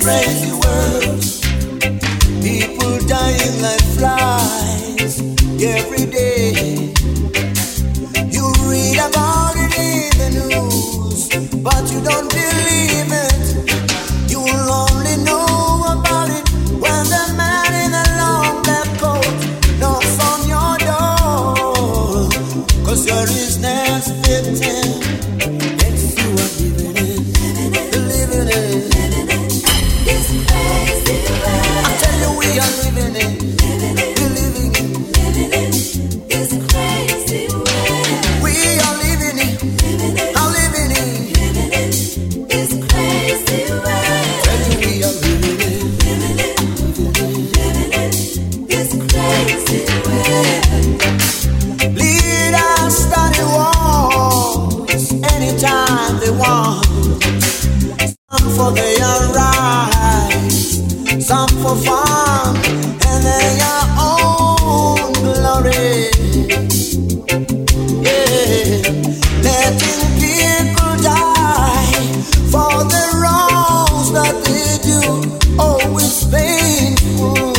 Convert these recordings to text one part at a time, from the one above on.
crazy world. People dying like flies every day. You read about it in the news, but you don't believe it. You'll only know about it when the man in the long black coat knocks on your door. 'Cause you're his next victim. It's you are living it, living it. This crazy world. I tell you we are living it, we're living it, living it. This crazy world. We are living it, I'm living it, living it. This crazy world. Tell you we are living it, living it, living it. This crazy world. Leaders starting wars anytime they want. Some for their rights, some for fun, and their own glory. Yeah, letting people die for the wrongs that they do, always painful.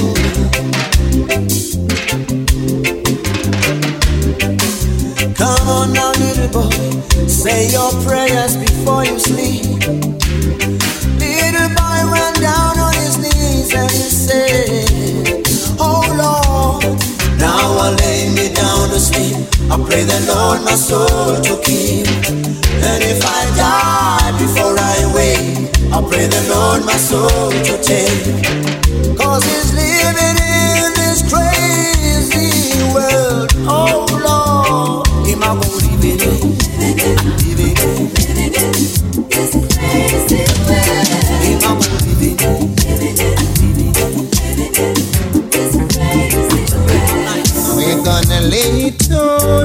Come on now, little boy, say your prayers before you sleep. Little boy went down on his knees and he said, oh Lord, now I lay me down to sleep. I pray the Lord my soul to keep. And if I die before I wake, I pray the Lord my soul to take. 'Cause he's living in this crazy world. Oh Lord, he might go living it, living it, living it. This crazy world. He might go living it, living it, living it, living it. This crazy world. We're gonna lay it on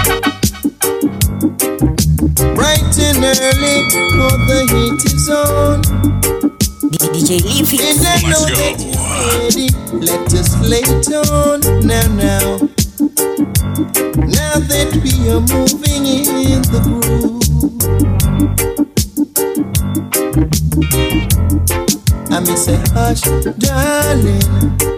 bright and early, 'cause the heat is on. DJ Leafy. And I know that you're ready. Let us lay it on now. Now that we are moving in the groove, I may say hush, darling.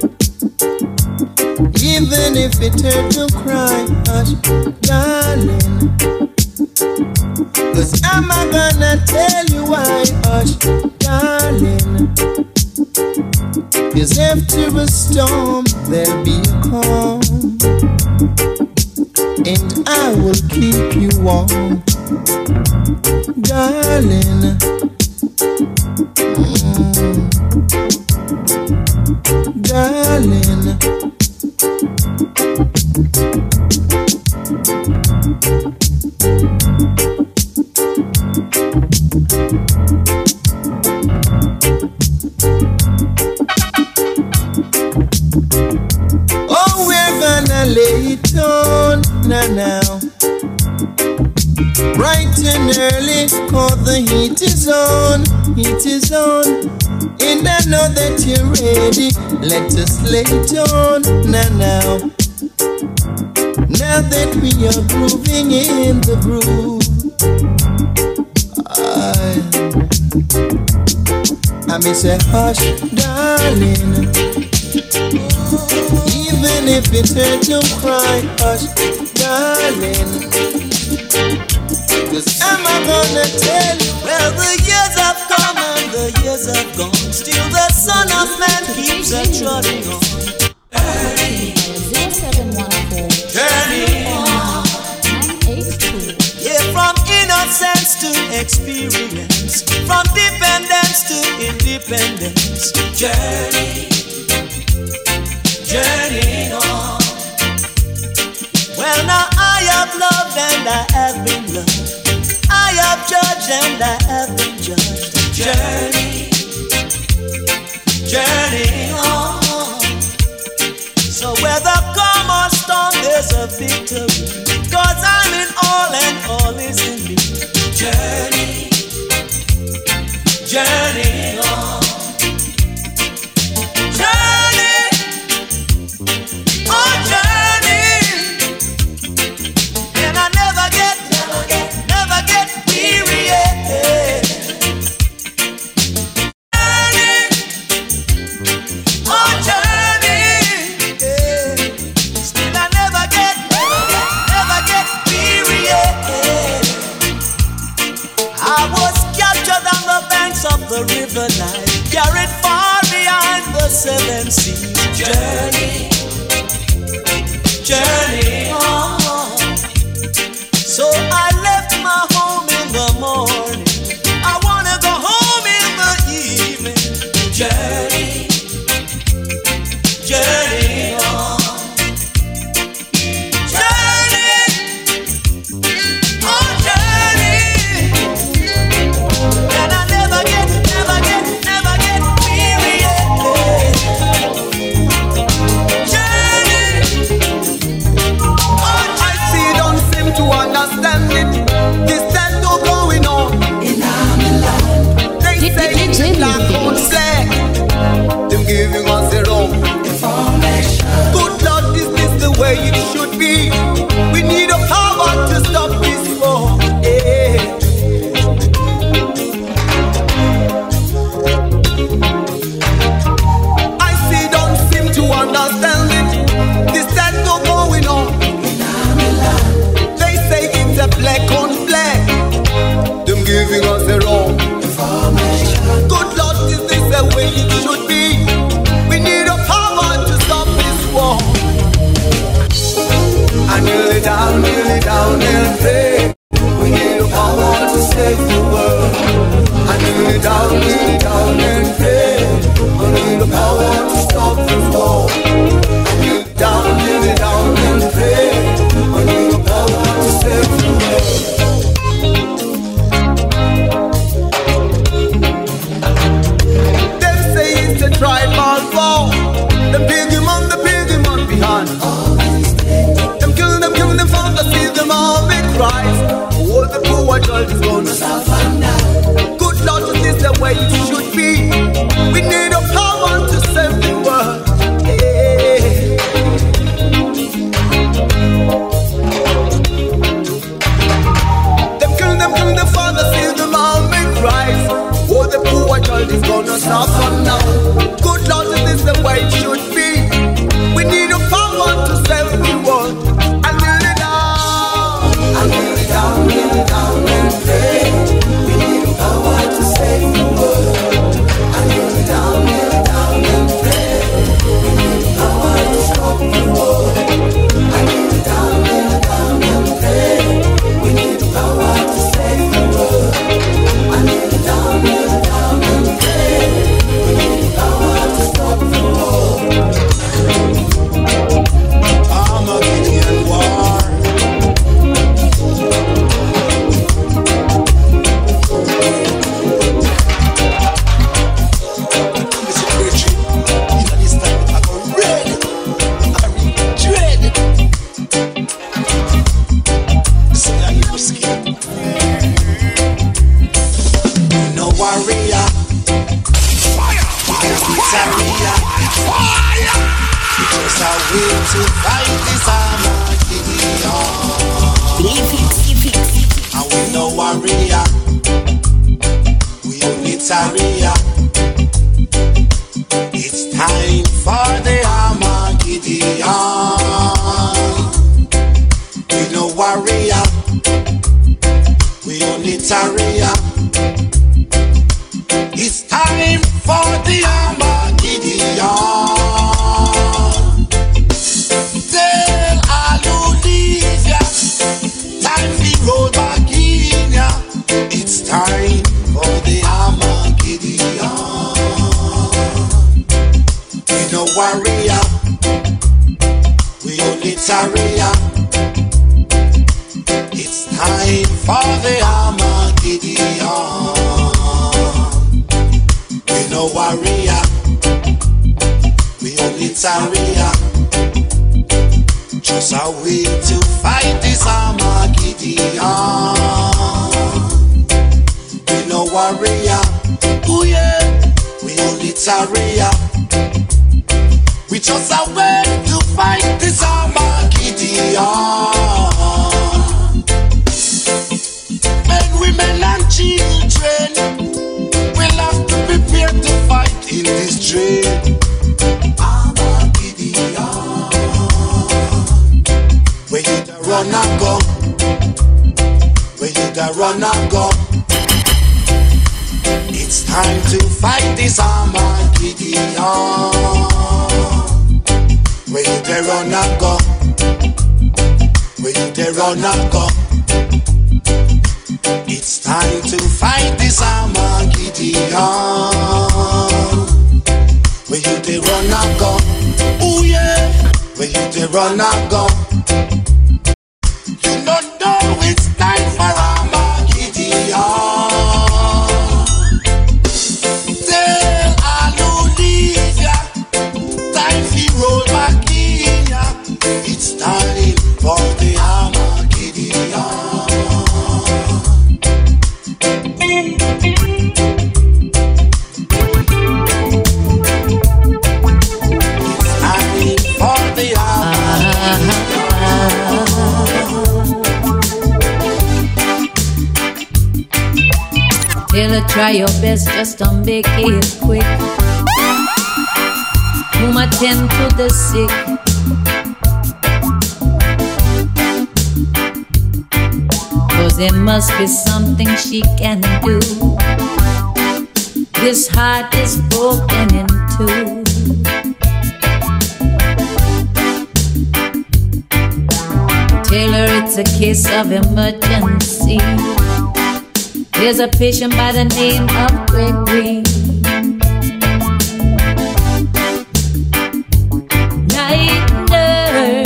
Even if it hurt, don't cry, hush, darling. 'Cause I'm not gonna tell you why, hush, darling. 'Cause after a storm, there'll be a calm. And I will keep you warm, darling. Darling. Oh, we're gonna lay it on now. Bright and early, 'cause the heat is on, heat is on. And I know that you're ready. Let us lay it on now. Now that we are grooving in the groove, I may say hush, darling. Even if it hurts, don't cry, hush, darling. 'Cause I'm not gonna tell you. Well, the years have come and the years have gone. Still the Son of Man keeps a trotting on. Journey on. Yeah, from innocence to experience, from dependence to independence. Journey on. Well, now I have loved and I have been loved. I have judged and I have been judged. Journey on. So whether calm or storm, there's a victory. 'Cause I'm in all and all is in me. Journey on. Journey. Oh, journey. And I never get weary. Yeah. the river life, carried far behind the seven seas. Journey, journey on. So I left my home in the morning. I wanna go home in the evening. Journey, journey on. Understand it, this that no going on in our land. They say it's black on black, them giving us the wrong information. Good Lord, is this the way it should be? We need a power to stop this war. Yeah. I see, don't seem to understand it, this that no going on in our land. It's a black on black, them giving us the wrong information. Good Lord, is this the way it should be? We need a power to stop this war. I kneel it down and pray. We need a power to save the world. I kneel it down and pray. We need a power to stop this war. I kneel it down and pray. We need a power to save the world. Them say it's a tribal war. The piggy man behind. Them kill them found to see them all make Christ. All the poor child is gonna suffer now. Good Lord, is this the way it should be? We need a power to save the world. Yeah. Them kill them father, see them all make Christ. Oh, the poor child is gonna suffer now. Good Lord, is this the way it should be? We need a power to save the world. I kneel it down and pray. We need a power to save the world. I kneel it down and pray. We need a power to stop the war. I kneel it down and pray. We need a power to save the world. I kneel it down and pray. We need a power to stop the war. Armageddon war. Warrior, fire, because I will to fight this Armageddon. And we know warrior, we only Taria. It's time for the Armageddon. We know warrior, we only Taria. It's time for the Armageddon. Tell Hallelujah, time to roll back in ya. It's time for the Armageddon. We no warrior, we only Taria. It's time for the Armageddon. No warrior, we only Taria. Just a way to fight this Armageddon. We no warrior, oh yeah, we only Taria. We just a way to fight this Armageddon. Men, women and children, we'll have to prepare to fight in this trade. Armageddon. Where you da run and go? Where you da run and go? It's It's time to fight this Armageddon. Where you there run and go? Where you there run and go? It's time to fight this Armageddon. Where you there run and go? Ooh yeah. Where you there run and go? You don't know it's time for Armageddon. It's time for the Armageddon. It's time for the Armageddon. Taylor, try your best just to make it quick. Whom attend to the sick. There must be something she can do. This heart is broken in two. Taylor, it's a case of emergency. There's a patient by the name of Gregory. Night nurse.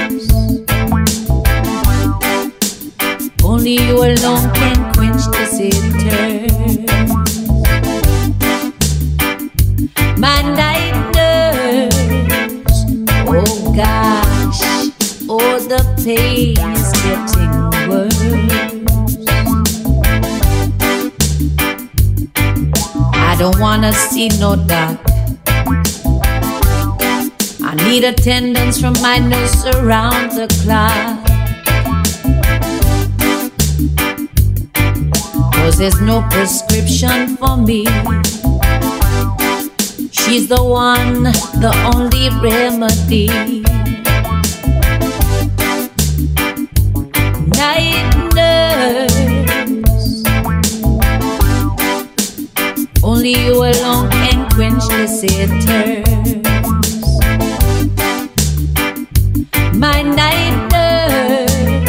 Only you alone can quench the thirst. My night nurse. Oh gosh, oh the pain is getting worse. I don't wanna see no dark. I need attendance from my nurse around the clock. There's no prescription for me. She's the one, the only remedy. Night nurse. Only you alone can quench this thirst. My night nurse.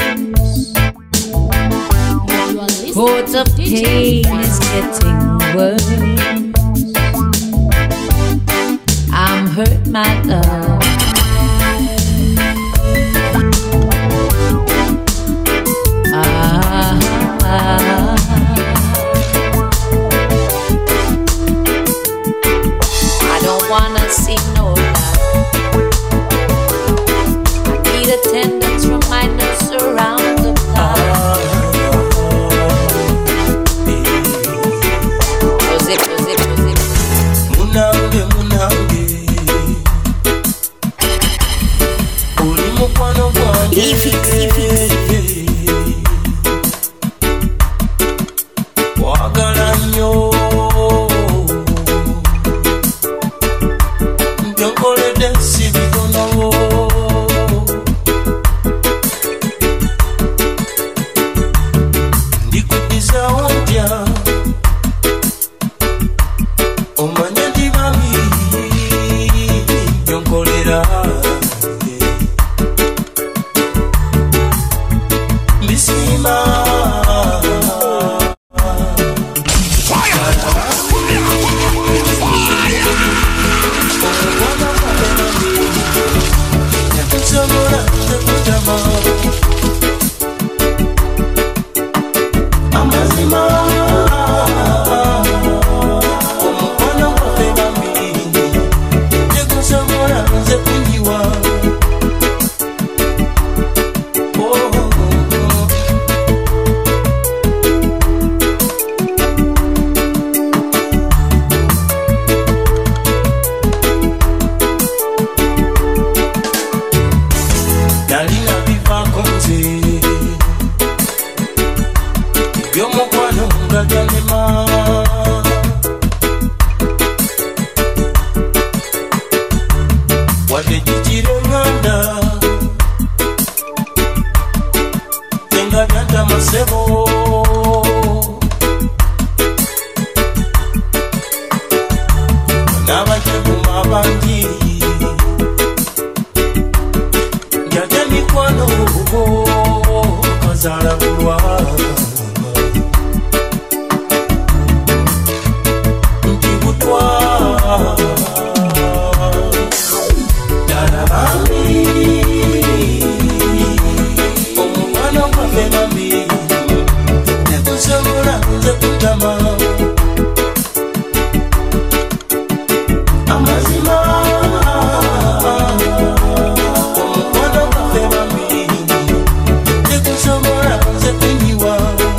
Oh, the pain is getting worse. I'm hurt, my love. I don't wanna see no light. I need attendance from my nurse around the clock. mukama amazima omukono gwafe bambi tekusobola nze kunyiwa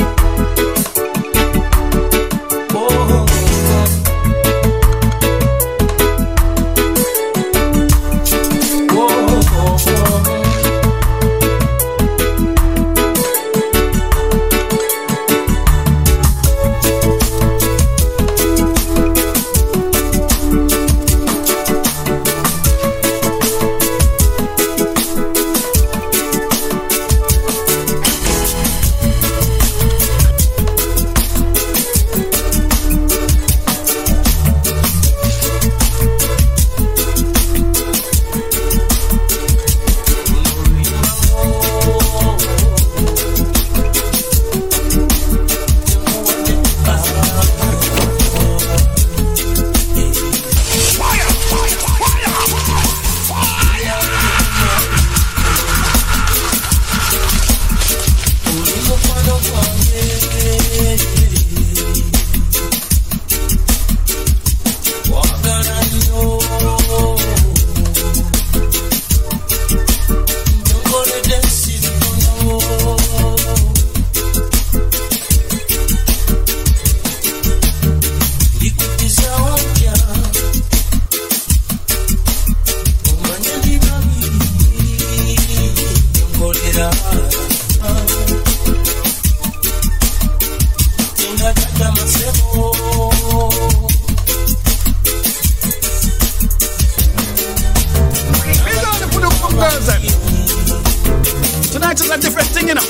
Tonight is a different thing, you know.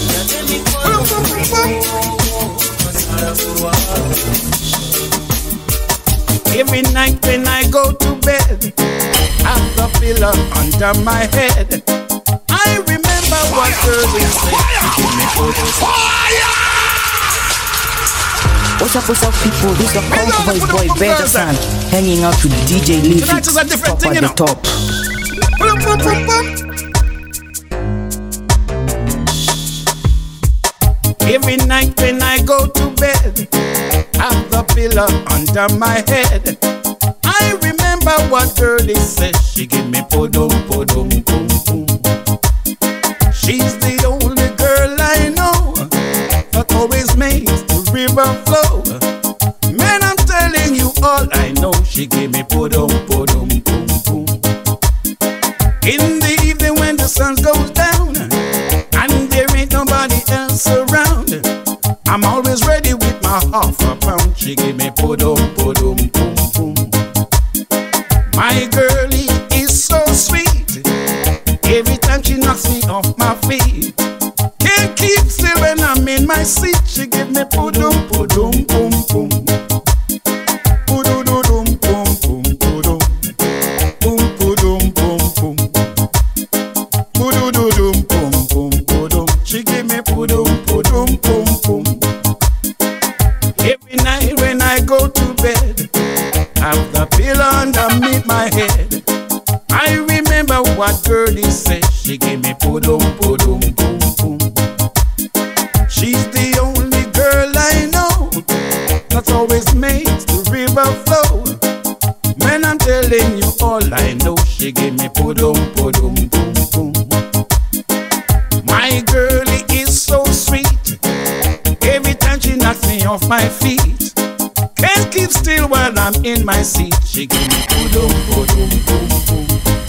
Every night when I go to bed, I've the pillow under my head. I remember what girl said. What's up, people? This is the Conk Voice Boy Bedasan hanging out with DJ Leafy. Tonight is a different top thing, you at know. the top. Every night when I go to bed, I've the pillow under my head. I remember what girlie said. She give me podum, podum, boom, boom. She's the only girl I know that always makes the river flow. Man, I'm telling you all I know. She give me podum, podum, boom, boom. In the evening when the sun goes down and there ain't nobody else around, I'm always ready with my half a pound. She give me podum, podum, boom, boom. My girlie is so sweet. Every time she knocks me off my feet, can't keep still when I'm in my seat. She give me podum, podum, boom, boom. Podum, boom, boom, podum. Boom, podum, boom, boom. Podum, boom, boom, podum. She give me podum, podum, boom, boom. Every night when I go to bed, have the pillow underneath my head. I remember what girlie said. She gave me podum, podum, boom, boom. She's the only girl I know that always makes the river flow. Man, I'm telling you all I know. She gave me podum, podum, boom, boom. My girlie is so sweet. Every time she knocks me off my feet, can't keep still while I'm in my seat. She give me podum, podum, boom, boom.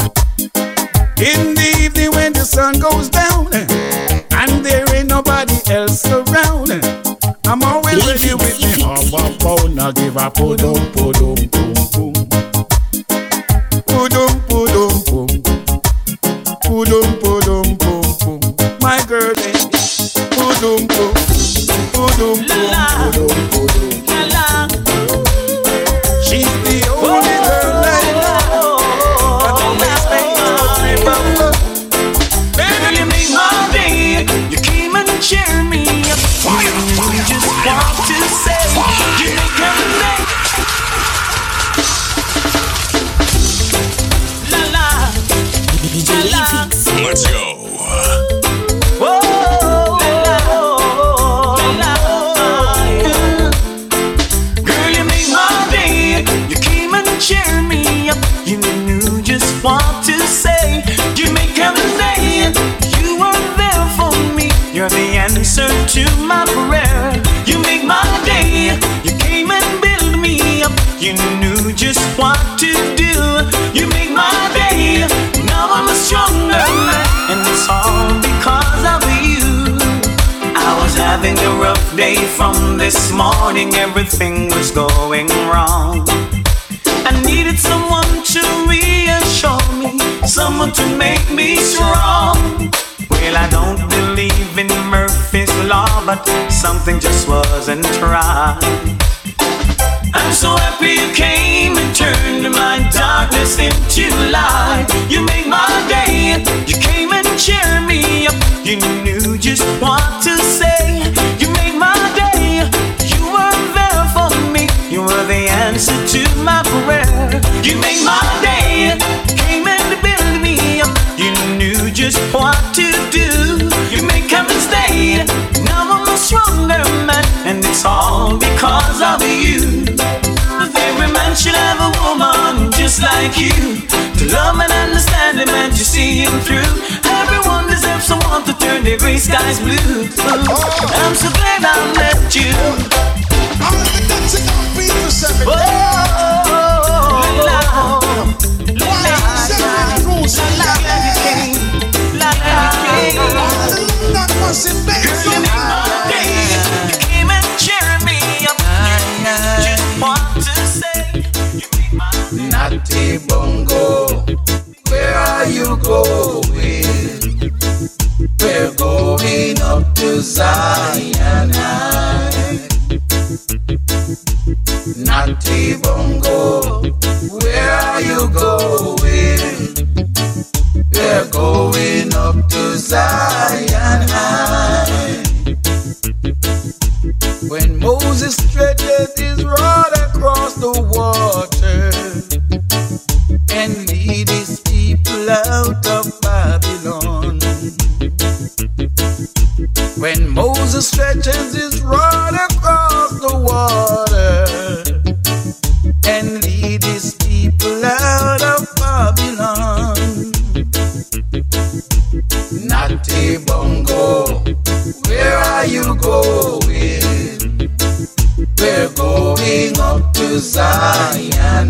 In the evening when the sun goes down and there ain't nobody else around, I'm always ready with me hammer phone. I give her podum, podum, boom, boom. Podum, podum, boom. Podum, podum, boom, boom. My girl, podum, boom. Podum, boom, podum, podum. She's the only girl I know that always makes the river flow. Baby, you make my day. You came and cheered me up. You just want to say you make her day. La la, DJ Leafy. Let's go. oh, la la, la la. You knew just what to do. You make my day. Now I'm a stronger man, and it's all because of you. I was having a rough day from this morning. Everything was going wrong. I needed someone to reassure me, someone to make me strong. Well, I don't believe in Murphy's Law, but something just wasn't right. I'm so happy you came and turned my darkness into light. You made my day. You came and cheered me up. You knew just what to say. You made my day. You were there for me. You were the answer to my prayer. You made my day. Came and built me up. You knew just what to do. You make heaven stay. Now I'm a stronger man, and it's all because of you. Every man should have a woman just like you, to love and understand him and to see him through. Everyone deserves someone to turn their gray skies blue. I'm so glad I met you. I'm the dancing on people 7. You came and cheered me up. Just want to say, you make my Natty Bongo, where are you going? We're going up to Zion. Natty Bongo, where are you going? We're going up to Zion. When Moses stretched his rod across the water and lead his people out of Babylon. When Moses stretches his rod across the water and lead his people out of Babylon. Natty Bongo, where are you going? We're going up to Zion.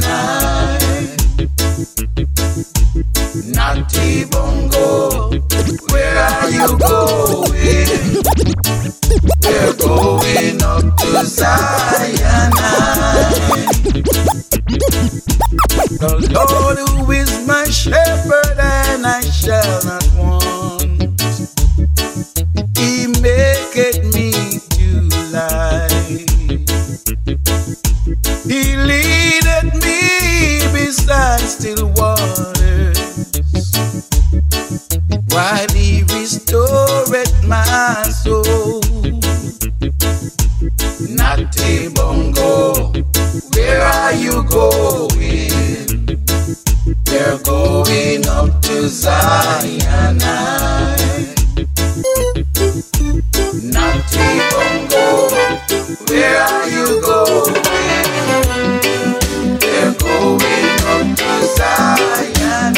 Natty Bongo, where are you going? We're going up to Zion. The Lord who is my shepherd and I shall not want. He maketh me to lie. He leadeth me beside still waters, while he restoreth my soul. Natty Bongo, where are you going? We're going up to Zion. Natty Bongo, where are you going? We're going up to Zion.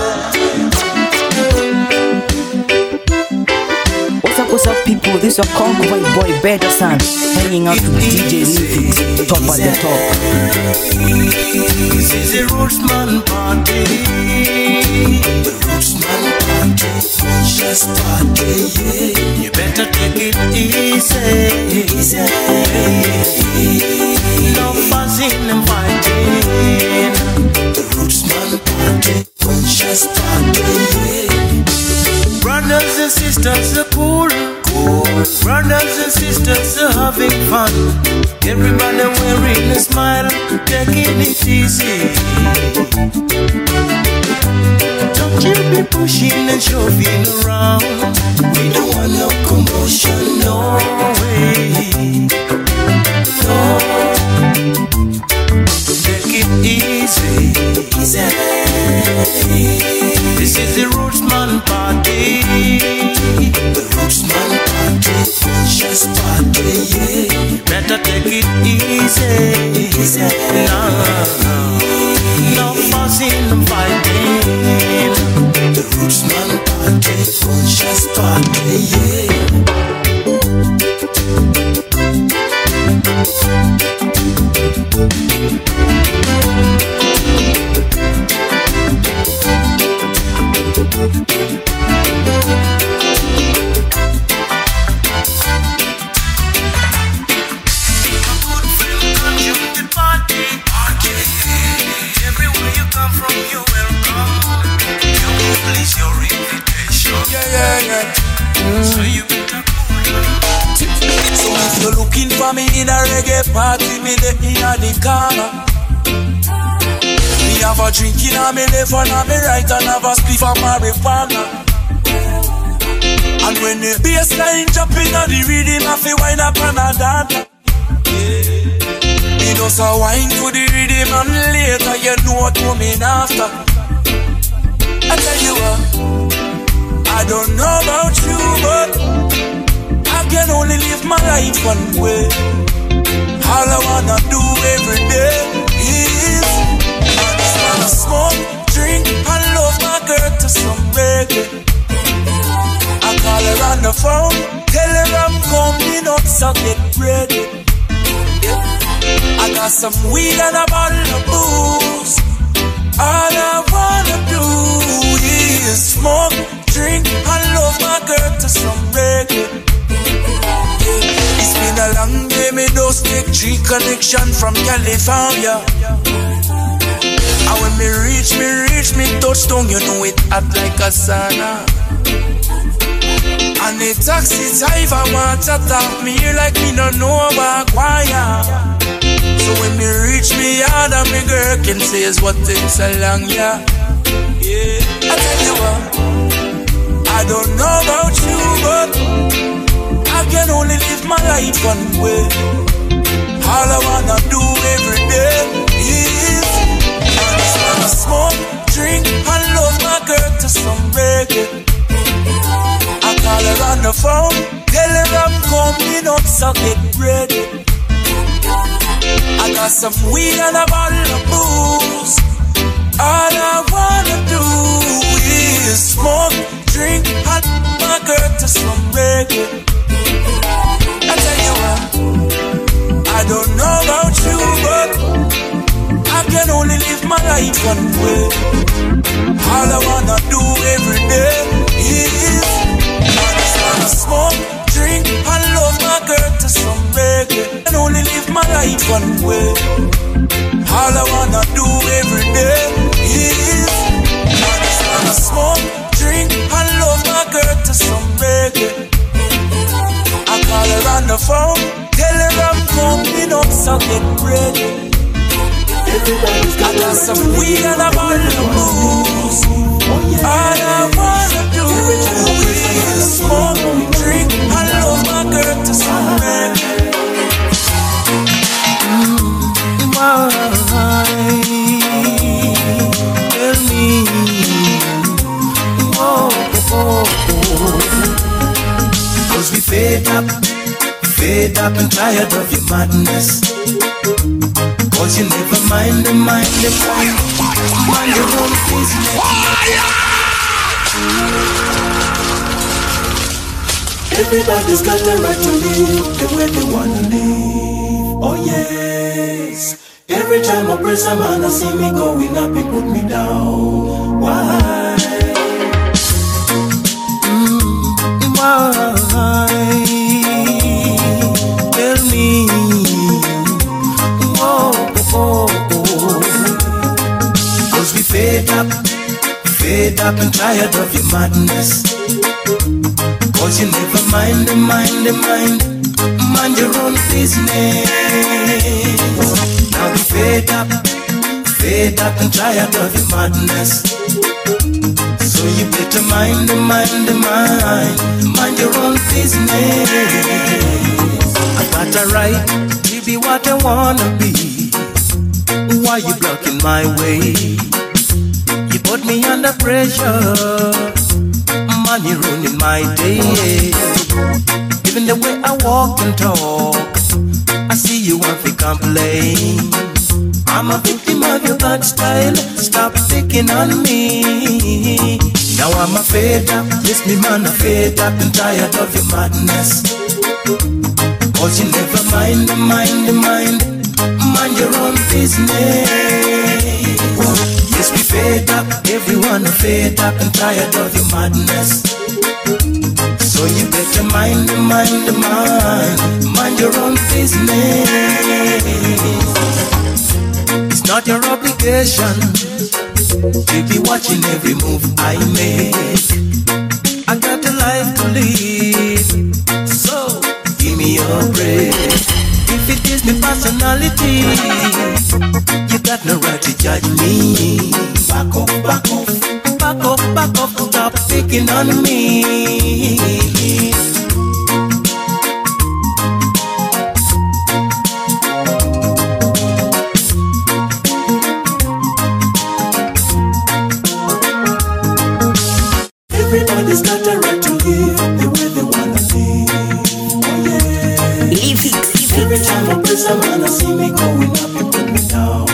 What's up, people? This is your Congo boy Better Son, hanging out with DJ Lifix, top at the top. This is a Rootsman party. The Rootsman party, just party, yeah. You better take it easy, easy. No fussing and fighting. The Rootsman party, just party, yeah. Brothers and sisters are cool. Brothers and sisters are having fun. Everybody wearing a smile, taking it easy. Don't you be pushing and shoving around. We don't want no commotion, no way. No. Take it easy, easy. This is the Rootsman party. The Rootsman party, just party, yeah. Better take it easy, easy. No fussing and fighting. The Rootsman party, just party, yeah. looking for me in a reggae party, me there in the corner. Me have a drink in a me left and a me right and have a spliff of marijuana. And when the bassline jump in a the rhythm, I feel wind up and a dance. Me just a wine to the rhythm and later you know what coming after. I tell you what, I don't know about you, but I can only live my life one way. All I wanna do every day is I just wanna smoke, drink, and love my girl to some reggae. I call her on the phone, tell her I'm coming up, so get ready. I got some weed and a bottle of booze. All I wanna do is smoke, drink, and love my girl to some reggae. It's been a long day, me just take 3 connection from California. And when me reach me touchdown, you know it hot like a sauna. And the taxi driver want to talk me here like me no know about choir. So when me reach me yard and me girl can say is what takes so long, yeah. I tell you what, I don't know about you, but I can only live my life one way. All I wanna do every day is I just wanna smoke, drink, and love my girl to some reggae. I call her on the phone, tell her I'm coming up, so get ready. I got some weed and a bottle of booze. All I wanna do is smoke, drink, and my girl to some reggae. I tell you what, I don't know about you, but I can only live my life one way. All I wanna do every day is I just wanna smoke, drink, and love my girl to some reggae. I can only live my life one way. All I wanna do every day is I just wanna smoke, drink, and love my girl to some reggae. I call her on the phone, tell her I'm coming up, so get ready. Everybody's got some weed and a bottle of booze. All I wanna do is smoke, drink, and love my girl to some reggae. Why? Tell me. Cause we fed up and tired of your madness. Cause you never mind the mind your own business. Everybody's got the right to live the way they wanna live. Oh yes. Every time I press a man, I see me going up, he put me down. Why? Why? Tell me. Cause we fed up and tired of your madness. Cause you never mind your own business. Now we fed up and tired of your madness. So you better mind your own business. I got a right to be what I wanna be. Why you blocking my way? You put me under pressure. Man, you ruining my day. Even the way I walk and talk, I see you want to complain. I'm a victim of your bad style. Stop picking on me. Now I'm a fed up. Yes, me man, I'm fed up and tired of your madness. Cause you never mind your own business. Yes, we fed up. Everyone are fed up and tired of your madness. So you better mind your own business. It's not your obligation to be watching every move I make. I got a life to live, so give me your praise. If it is the personality, you got no right to judge me. Back off, back off, back off, back off, stop picking on me. Everybody's got a right to live the way they wanna live. Oh yeah. Leave it. Every time I praise a man, I see me going up, you put me down.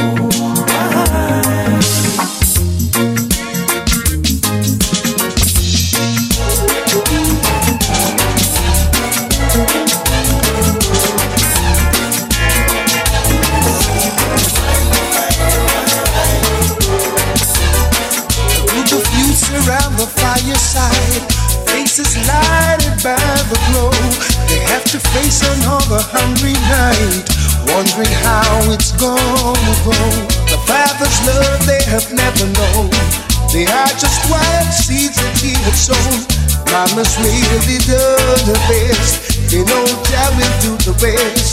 Around the fireside, faces lighted by the glow. They have to face another hungry night, wondering how it's gonna go. The Father's love they have never known. They are just wild seeds that He had sown. Mama's really done her best. They know Jah will do the rest.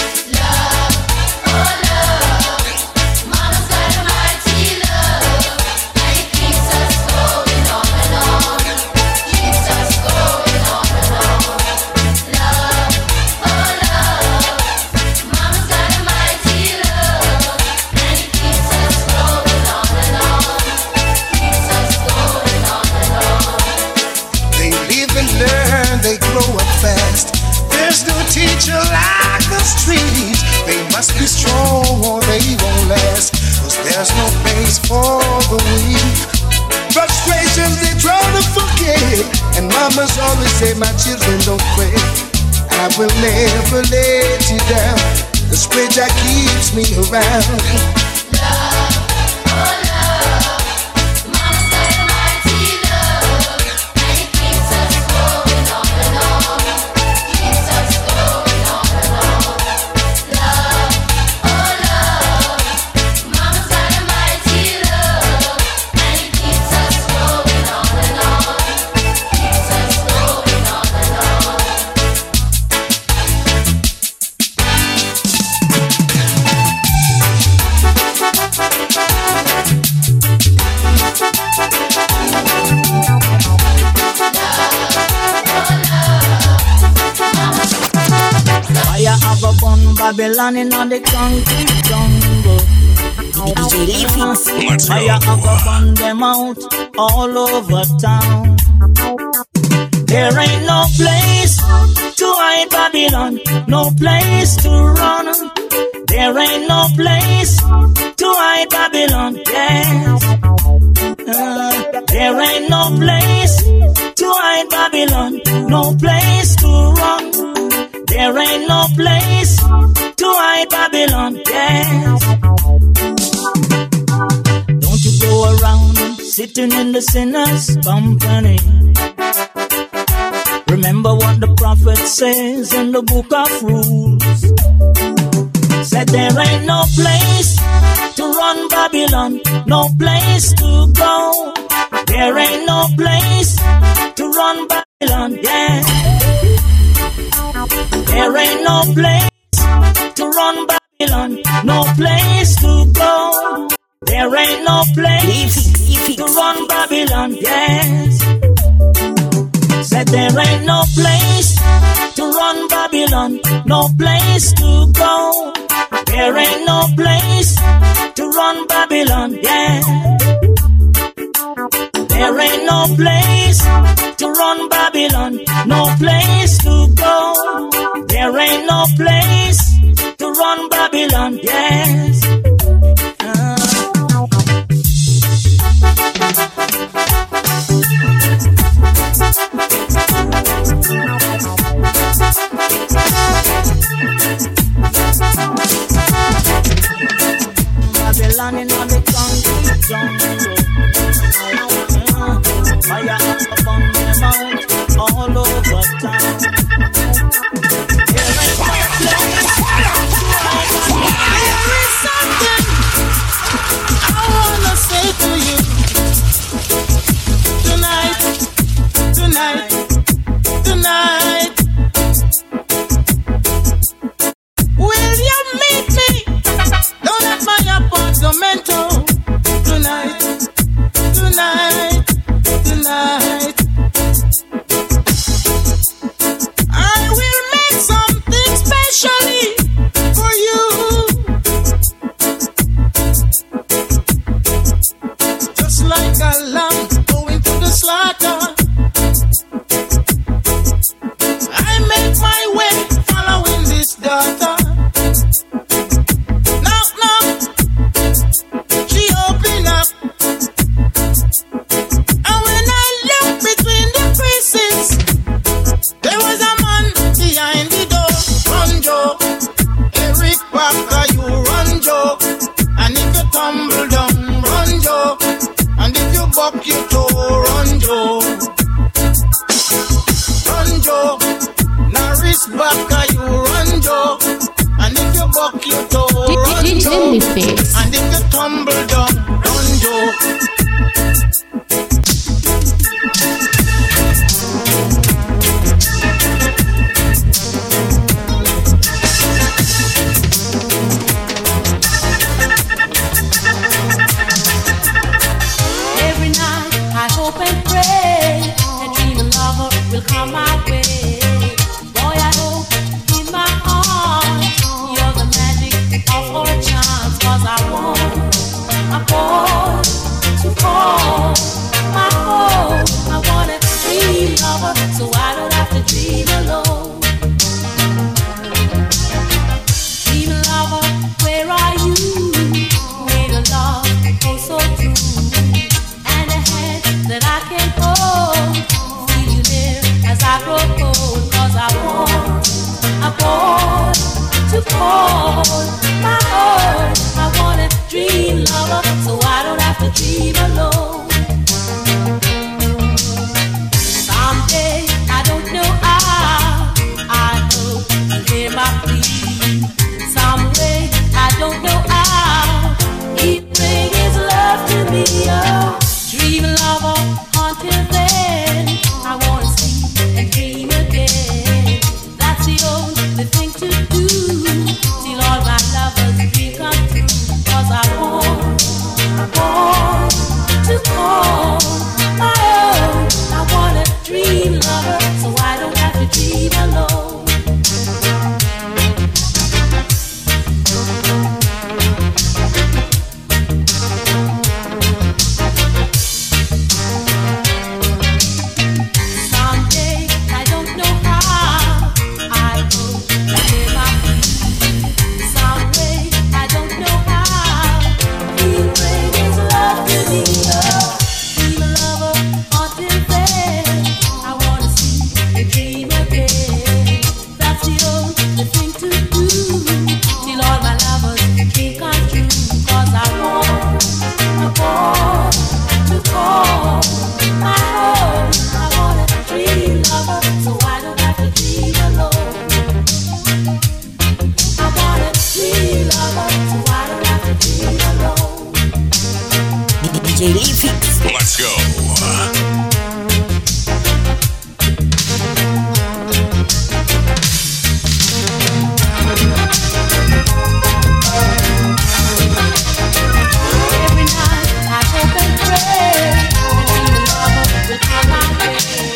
They grow up fast. There's no teacher like the streets. They must be strong or they won't last, 'cause there's no place for the weak. Frustrations they try to forget, and mamas always say, my children don't quit. I will never let you down. The spirit that keeps me around. Babylon in the concrete jungle. Fire have a burn them out all over town. There ain't no place to hide Babylon, no place to run. There ain't no place to hide Babylon, yes. There ain't no place to hide Babylon, no place to run. There ain't no place to hide Babylon, yes. Don't you go around sitting in the sinner's company. Remember what the prophet says in the book of Rules. Said there ain't no place to run Babylon, no place to go. There ain't no place to run Babylon, yes. There ain't no place to run Babylon, no place to go. There ain't no place to run Babylon, yes. Said there ain't no place to run Babylon, no place to go. There ain't no place to run Babylon, yes. There ain't no place to run Babylon, no place to go. There ain't no place to run Babylon, yes. Babylon in the country jungle. Fire upon them out all over town. There ain't no place to hide. pass back, you run joke. And if you buck, you toe, run joke. And if you tumble down, run joke. Come my way, boy. I hope in my heart you're the magic of our chance. 'Cause I want a boy to call my home. I want a dream lover, so I don't have to dream alone. Dream lover, where are you? Made a love oh so true, and a hand that I can hold. As I grow old, 'cause I want a boy to call my own. I want a dream lover, so I don't have to dream alone. Someday, I don't know how, I hope you hear my plea. Some way, I don't know how, he bring his love to me. Oh, dream lover, until then, I want to see and dream again. That's the only thing to do till all my lovers dream come true. 'Cause I want a boy to call my own. I want a dream lover, so I don't have to dream alone. Let's go. Every night I hope and pray that dream lover will come my way.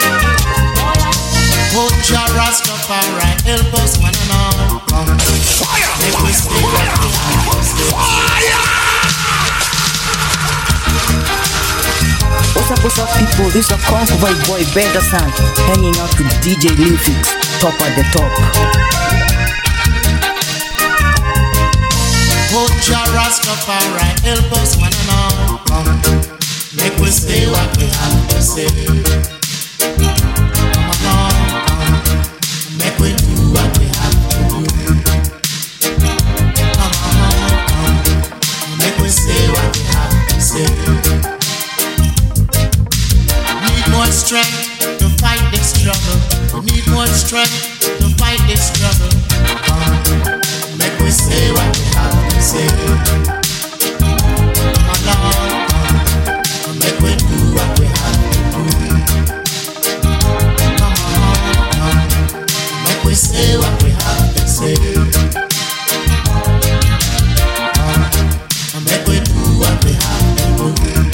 Oh, Jah Rastafari, help us one and all. Fire! Make we stay right behind. Fire! What's up people, this is a Conquer boy Benta San, hanging out with DJ Lifix, top at the top. Oh, Jah Rastafari, help us one and all. Make we say what we have to say. Come on, make we do what we have to do. Come on, make we say what we have to say. More strength to fight this struggle. We need more strength to fight this struggle. Make we say what we have to say. Make we do what we have to do. Make we say what we have to say. Make we do what we have to do.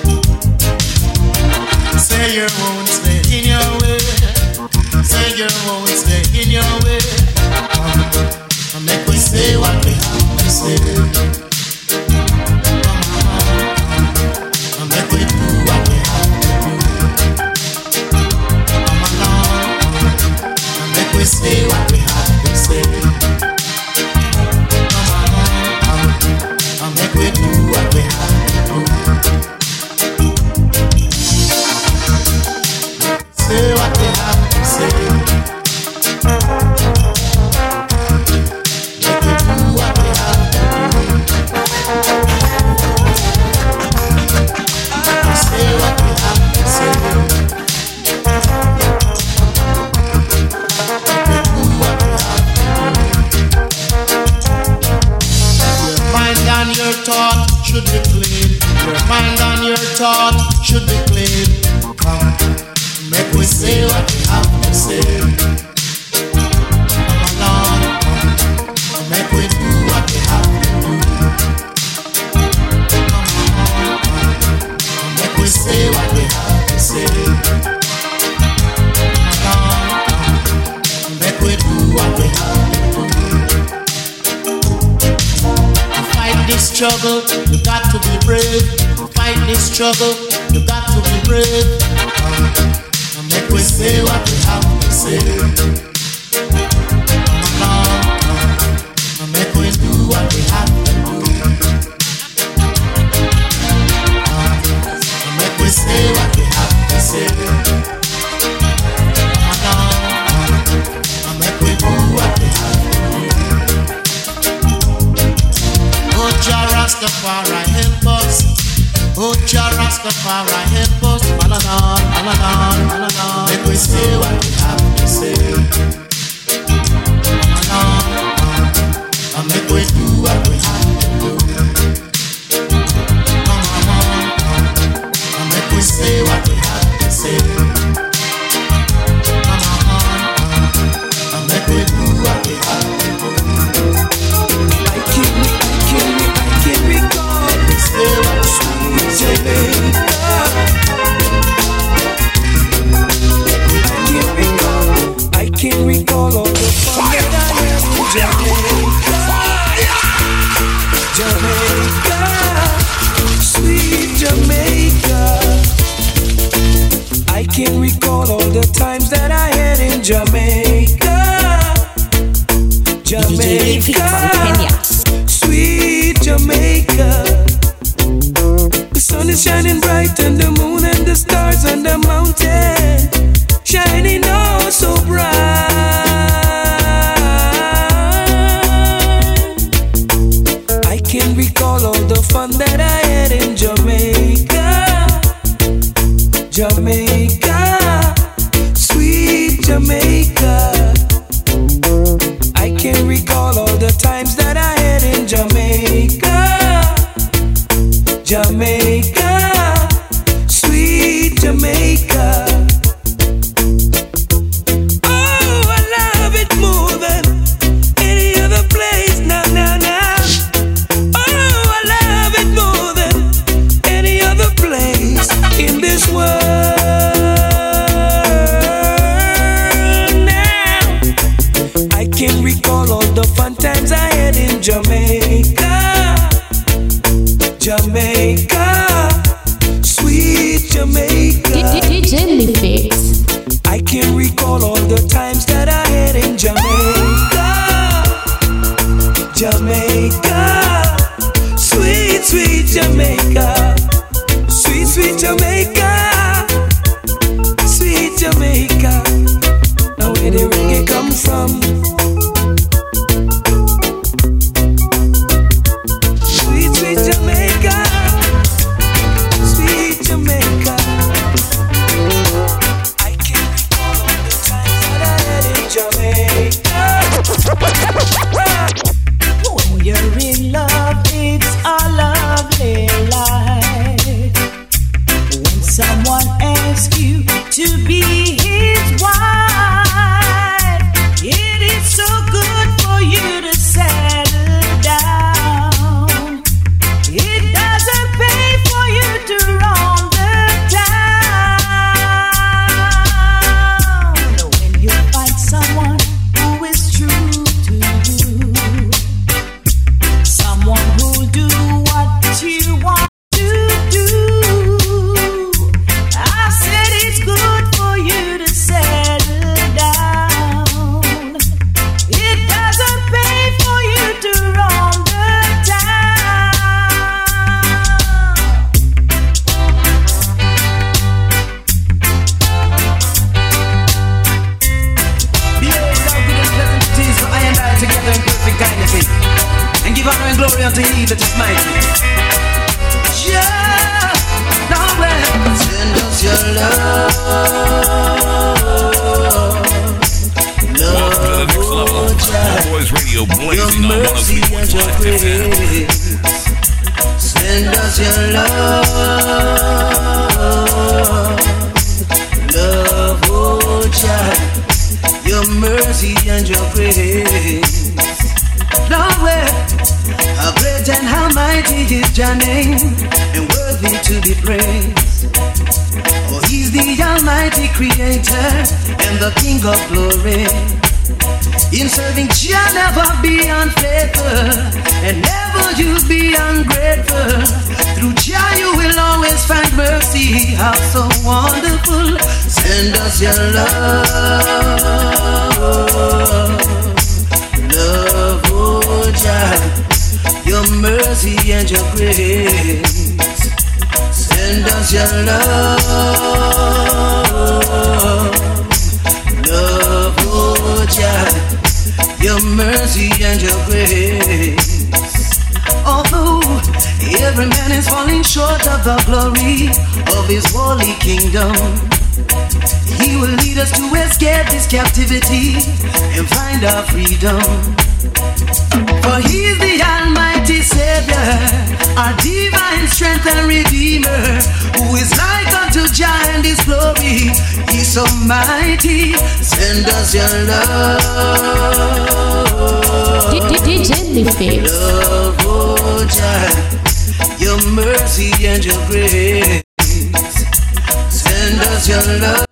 Say your own, stay in your way. Say your should be clean. Your mind and your thought should be clean. Come, make we say what we have to say. Come along, come, make we do what we have to do. Come on, come, make we say what we have to say. Come along, come, make we do what we have to do. To fight this struggle, you got to be brave. To fight this struggle, you got to be brave. Come, make we say what we have to say. Come on, make we do what we have to do. Make we say what we have to say. Come on, make we do what we have to do. Oh, Jah Rastafari help us. Oh, Jah Rastafari help us. Aladan, Aladan, Aladan. Make we say what we have to say. Aladan, make we do what we have to do. Come on, make we say what we have to say. Come on, make we do what we have to do. I can't recall. Make we say what we have to say. I can't recall all the fun that I had in Jamaica. Jamaica, sweet Jamaica. I can't recall all the times that I had in Jamaica. Jamaica, sweet Jamaica. The sun is shining bright and the moon and the stars on the mountain shining oh so bright. I can recall all the fun that I had in Jamaica. Jamaica, sweet Jamaica. I can recall all the times that I had in Jamaica. Jamaica, sweet Jamaica. Jamaica, Jamaica, sweet Jamaica. DJ Lifix. I can recall all the times that I had in Jamaica, Jamaica, sweet, sweet Jamaica, sweet, sweet Jamaica, sweet Jamaica. Now where the reggae come from? When you're in love, it's a lovely life. When someone asks you to be his wife, it is so good for you to settle down. It doesn't pay for you to roam the town. When you find someone who is true to you, someone who'll do what you want to do, I said it's good for you to settle down. It doesn't pay for you to roam the town. Behold, thou good and pleasant it is for I and I together in perfect unity, and give honor and glory unto He that is mighty. Yeah, now send us your love, Boys Radio blazing on 103.5 FM. Send us your love, oh Jah, your mercy and your grace. Nowhere, how great and how mighty is your name, and worthy to be praised. Oh, he's the almighty creator and the King of glory. In serving Jah, never be unfaithful, and never you be ungrateful. Through Jah you will always find mercy. How so wonderful. Send us your love, oh Jah, your mercy and your grace. Send us your love, oh Jah, your mercy and your grace. Although every man is falling short of the glory of his holy kingdom, he will lead us to escape this captivity and find our freedom. For he is the almighty Savior, our divine strength and Redeemer, who is like unto Jah in his glory. He's so mighty. Send us your love, DJ Leafix. Love, oh Jah, your mercy and your grace. Send us your love,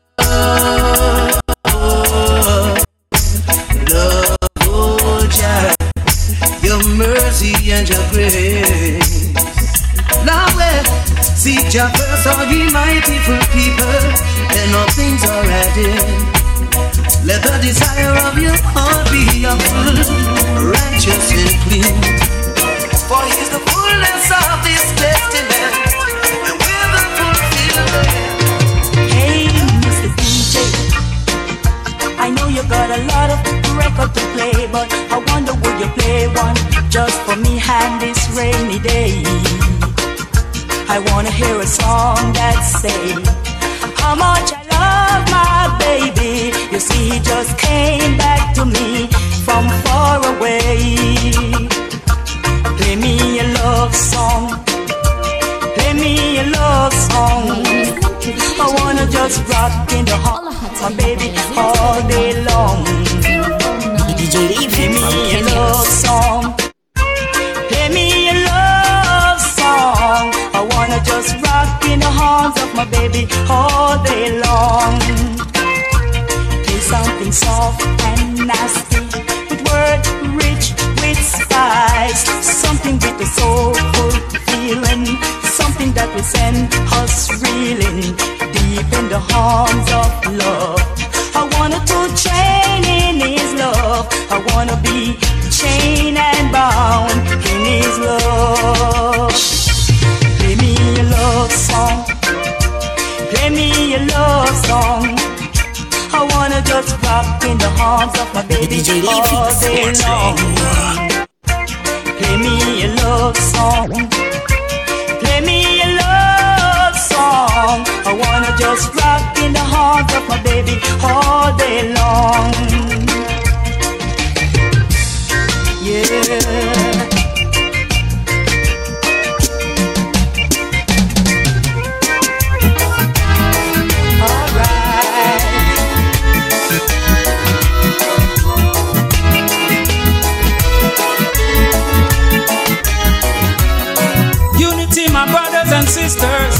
oh Jah, your mercy and your grace. Now seek Jah first, all ye mighty full people, and all things are added. Let the desire of your heart be full, righteous and clean. For he's the fullness of this testament, and we're the fulfillment. Hey, Mr. DJ, I know you got a lot of record to play, but I wonder would you play one just for me and this rainy day? I wanna hear a song that say how much I love my baby. You see, he just came back to me from far away. Play me a love song, play me a love song. I wanna just rock in the heart of my baby all day long. Play me a love song, play me a love song. I wanna just rock in the arms of my baby all day long. Play something soft and nasty, with words rich with spice, something with a soulful feeling, something that will send us reeling deep in the arms of love. I wanna to chain in his love, I wanna be chained and bound in his love. Play me a love song, play me a love song. I wanna just rock in the arms of my baby all day long. Play me a love song, play me a love song. I wanna just rock in the arms of my baby all day long. Yeah. My brothers and sisters,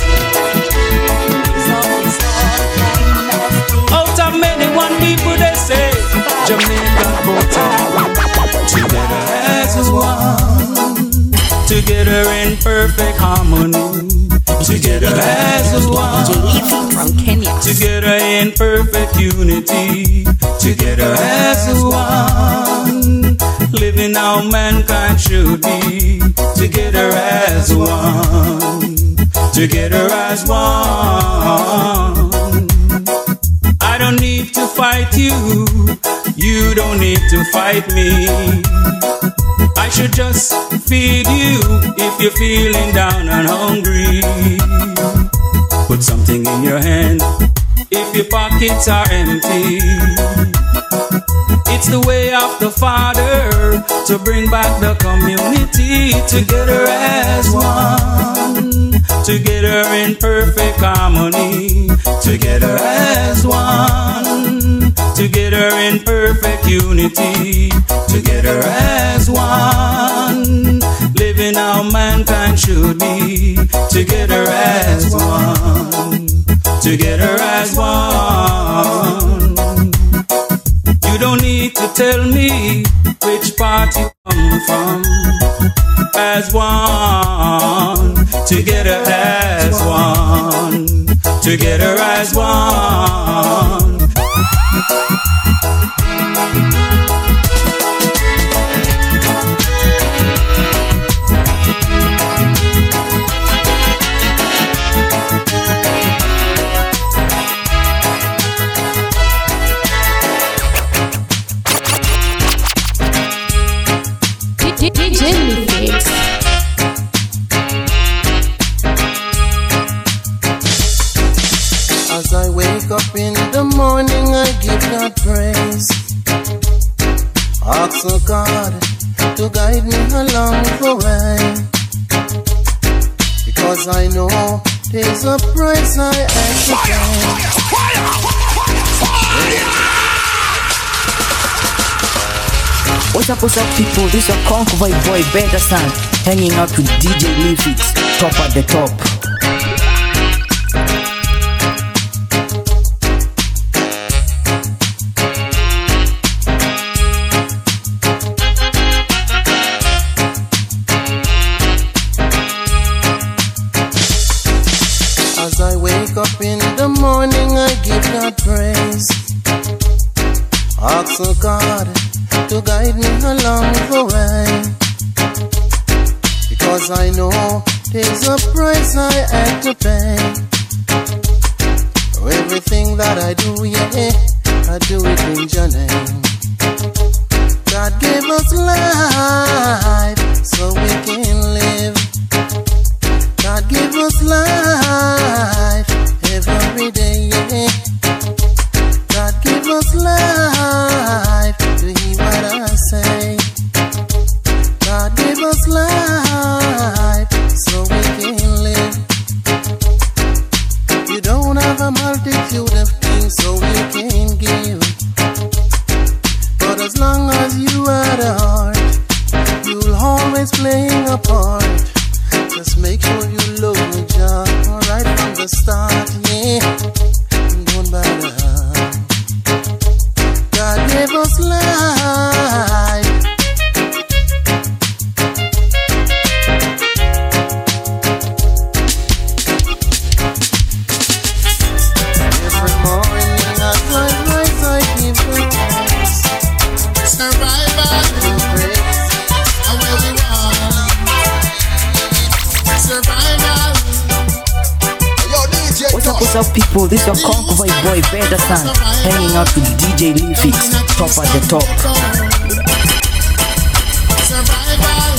out of many one people they say Jamaica together as one, together in perfect harmony, together as one, from Kenya, together in perfect unity, together as one, living how mankind should be, together as one, together as one. I don't need to fight you, you don't need to fight me. I should just feed you if you're feeling down and hungry. Put something in your hand if your pockets are empty. It's the way of the Father to bring back the community together as one. together in perfect harmony, together as one, together in perfect unity, together as one, living how mankind should be, together as one, together as one. You don't need to tell me which part you come from. As one, together as one, together as one. As I wake up in the morning, I give God praise. Ask of God to guide me along the way, because I know there's a price I have to pay. What's up people, this is Conquer Boy Better Sound, hanging out with DJ Leafix, top at the top. As I wake up in the morning, I give God praise. Ask of God to guide me along the way, because I know there's a price I had to pay. Everything that I do, yeah, I do it in your name. God gave us life so we can live. God gave us life every day, yeah. God gave us life to hear what I say. God gave us life so we can live. You don't have a multitude of things so you can give, but as long as you are the heart, you'll always playing a part. Just make sure you love the job right from the start, yeah. Don't bother. God gave us life. Every morning as I rise, I give thanks. Survival, praise, and where we want. Survival. What's up people, this is Conquer Boy Better Sound, hanging out with DJ Leafix, top at the top. Survival.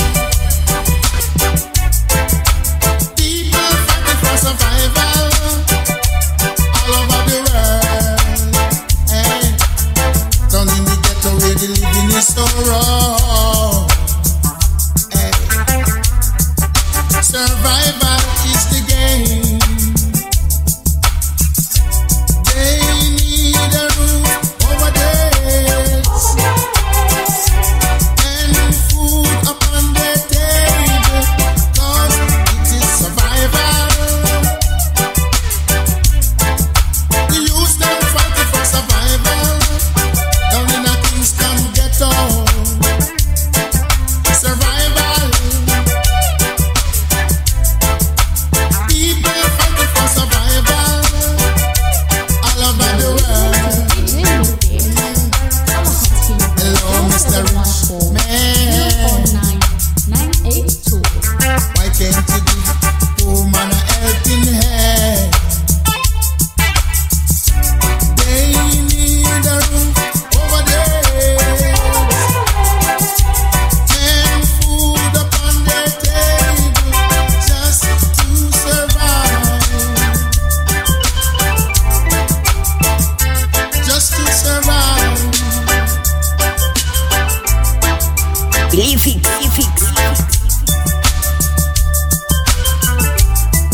People fighting for survival all over the world. Hey. Down in the ghetto where the living is so raw. Hey. Survival is the game. They need a roof over their heads and food upon their table, 'cause it is survival. The youth them fighting for survival down in a Kingston ghetto. Survival. People fighting for survival all over the world. Hello, Mr. Rich Man. Why can't you give poor man a helping hand? They need a roof over their heads and food upon their table just to survive. Just to survive. Leafix.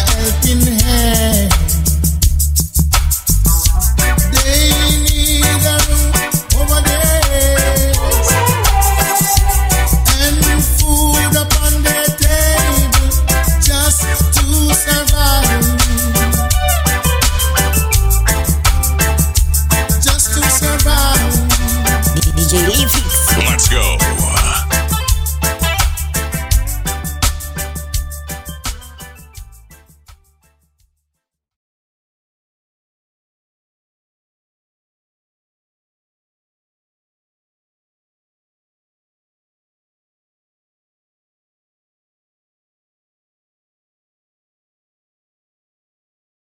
helping hand.